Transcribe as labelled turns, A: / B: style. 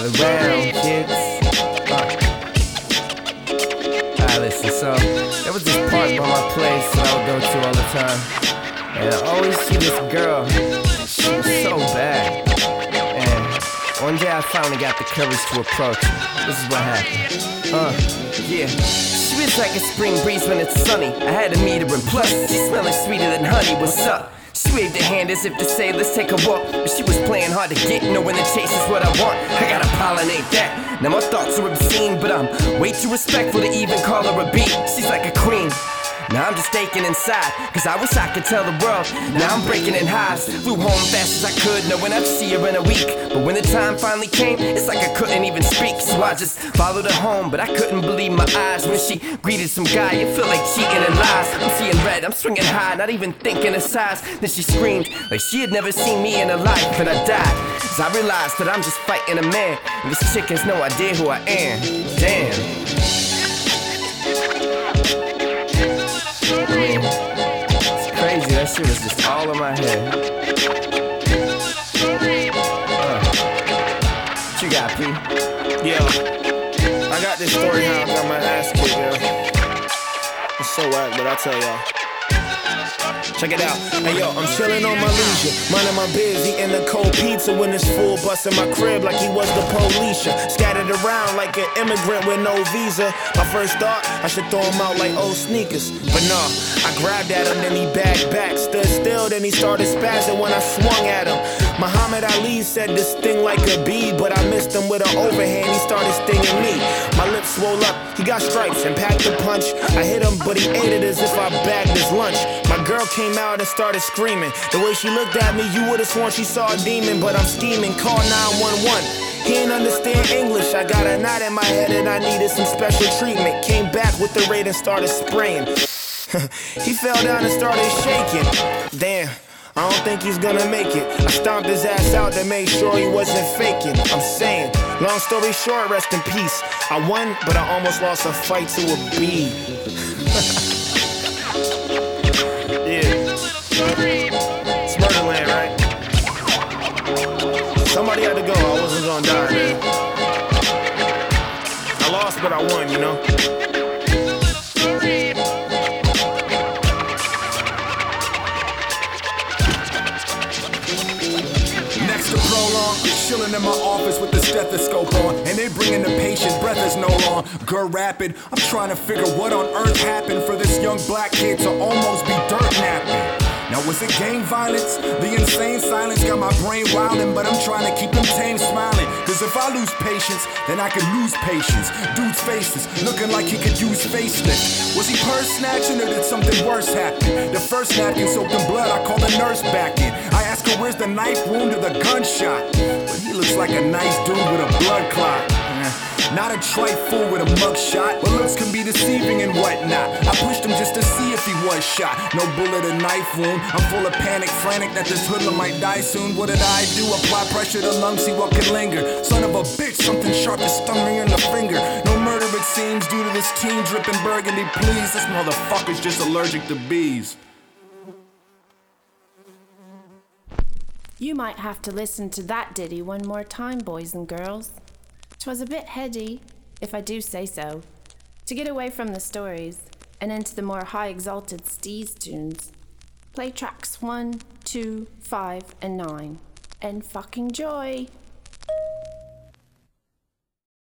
A: around, kids. Alright, listen, so there was this park by my place that I would go to all the time. And I always see this girl. She was so bad. And one day I finally got the courage to approach her. This is what happened. Yeah. She was like a spring breeze when it's sunny. I had to meet her and plus, she smelling sweeter than honey. What's up? She waved her hand as if to say, let's take a walk. But she was playing hard to get, knowing the chase is what I want. I gotta pollinate that. Now my thoughts are obscene, but I'm way too respectful to even call her a bee. She's like a queen. Now I'm just aching inside, cause I wish I could tell the world. Now I'm breaking in highs. Flew home fast as I could, knowing I'd see her in a week. But when the time finally came, it's like I couldn't even speak. So I just followed her home, but I couldn't believe my eyes. When she greeted some guy, it felt like cheating and lies. I'm seeing red, I'm swinging high, not even thinking of size. Then she screamed like she had never seen me in her life, and I died. Cause I realized that I'm just fighting a man, and this chick has no idea who I am. Damn. It's crazy, that shit was just all in my head. What you got, P?
B: Yeah, I got this story how I got my ass kicked, yo. It's so whack, but I'll tell y'all. Check it out. Hey yo, I'm chillin' on my leisure, minding my biz, eating a cold pizza when it's full, bustin' my crib like he was the police. Scattered around like an immigrant with no visa. My first thought, I should throw him out like old sneakers. But nah, I grabbed at him, then he backed back. Stood still, then he started spazzing when I swung at him. Muhammad Ali said this sting like a bee, but I missed him with an overhand, he started stinging me. My lips swole up, he got stripes and packed the punch. I hit him, but he ate it as if I bagged his lunch. My girl came out and started screaming. The way she looked at me, you would've sworn she saw a demon. But I'm scheming, call 911. He ain't understand English, I got a knot in my head and I needed some special treatment. Came back with the raid and started spraying. He fell down and started shaking. Damn, I don't think he's gonna make it. I stomped his ass out to make sure he wasn't faking. I'm saying, long story short, rest in peace. I won, but I almost lost a fight to a bee. Yeah, it's Murderland, right? Somebody had to go, I wasn't gonna die, man. I lost, but I won, you know?
C: Next to Prolong, chilling in my office with the stethoscope on, and they bringing the patient, breath is no longer rapid. I'm trying to figure what on earth happened for this young black kid to almost be dirt napping. Now was it gang violence? The insane silence got my brain wildin', but I'm trying to keep him tame smiling. Cause if I lose patience, then I could lose patience. Dude's faces looking like he could use facelift. Was he purse snatching or did something worse happen? The first napkin soaked in blood, I call the nurse back in. I ask her where's the knife wound or the gunshot, but he looks like a nice dude with a blood clot. Not a trite fool with a mugshot, but looks can be deceiving and whatnot. I pushed him just to see if he was shot. No bullet or knife wound. I'm full of panic, frantic that this hoodlum might die soon. What did I do? Apply pressure to lungs, see what could linger. Son of a bitch, something sharp just stung me in the finger. No murder it seems due to this teen dripping burgundy. Please, this motherfucker's just allergic to bees.
D: You might have to listen to that ditty one more time, boys and girls. 'Twas a bit heady, if I do say so, to get away from the stories and into the more high-exalted steez tunes. Play tracks 1, 2, 5, and 9, and fucking joy.